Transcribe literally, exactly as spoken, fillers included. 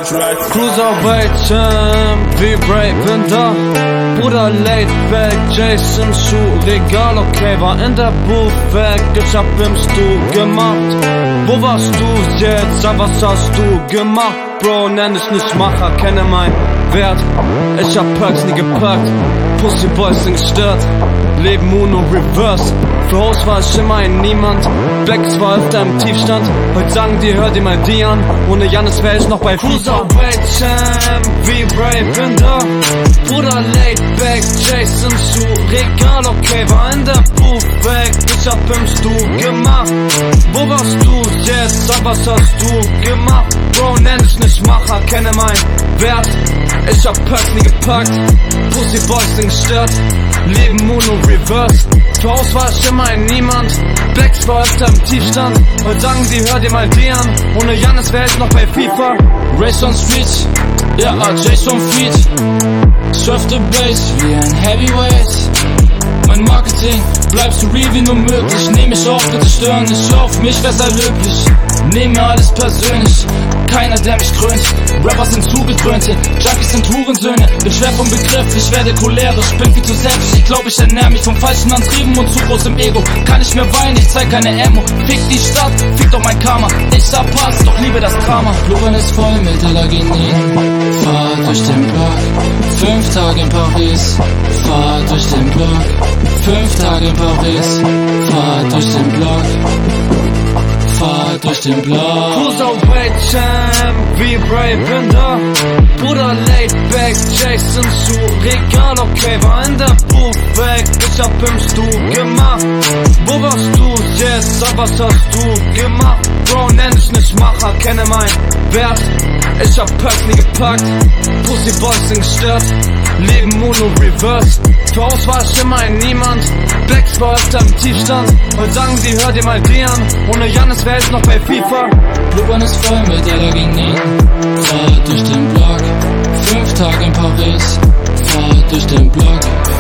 Drive. Cruiserweight Champ, wie Raven da. Bruder laid back, Jason Schuh, legal, okay, war in der Booth weg. Ich hab im Stu gemacht. Wo warst du jetzt? Sag, was hast du gemacht? Bro, nenn ich nicht Macher, kenne mein Wert. Ich hab Perks nie gepackt, Pussy Boys sind gestört. Leben Uno Reverse. Für Haus war ich immer ein Niemand. Blacks war öfter im Tiefstand. Heute sagen die, hör dir mal die an. Ohne Jannis wär ich noch bei Cruiserweight Champ, wie Raven da. Bruder laid back, Jason Schuh, regal, okay, war in der Booth weg. Ich hab im Stu gemacht. Wo warst du jetzt? Sag, was hast du gemacht? Bro, nenn ich nicht Macher, kenne mein Wert. Ich hab Perks nie gepackt, Pussy Boys sind gestört. Leben Uno Reverse. Für Haus war ich immer ein Niemand. Blacks war öfter im Tiefstand. Heute sagen sie, hör dir mal die an. Ohne Jannis wär ich noch bei FIFA. Race on Street, ja, Jason Feet. Surf the Bass wie ein Heavyweight. Mein Marketing bleibt so real wie nur möglich. Nehm mich auf, bitte stören nicht auf mich, wär sei löblich. Nehm mir alles persönlich, keiner der mich krönt. Rappers sind zugedröhnte, Junkies sind Hurensöhne. Bin schwer vom Begriff, ich werde cholerisch. Bin viel zu selbst, ich glaub ich ernähr mich von falschen Antrieben und zu großem Ego. Kann ich mehr weinen, ich zeig keine Ammo. Fick die Stadt, fick doch mein Karma. Ich hab Pass, doch liebe das Drama. Blumen ist voll mit Allergenien. Fahr durch den Block, fünf Tage in Paris. Fahr durch den Block, fünf Tage in Paris. Fahr durch den Block, fahr durch den Block. Cruiserweight Champ, wie Raven da. Bruder laid back, Jason Schuh, regal, okay, war in der Booth weg. Ich hab im Stu gemacht. Wo warst du jetzt? Sag, was hast du gemacht? Bro, nenn ich nicht Macher, kenne mein Wert. Ich hab Perks nie gepackt, Pussy Boys sind gestört. Leben Uno Reverse. Für Haus war ich immer ein Niemand. Blacks war öfter im Tiefstand. Heute sagen sie, hör dir mal die an. Ohne Jannis wär ich noch bei FIFA. Blumen ist voll mit Allergenien. Fahr durch den Block, fünf Tage in Paris. Fahr durch den Block,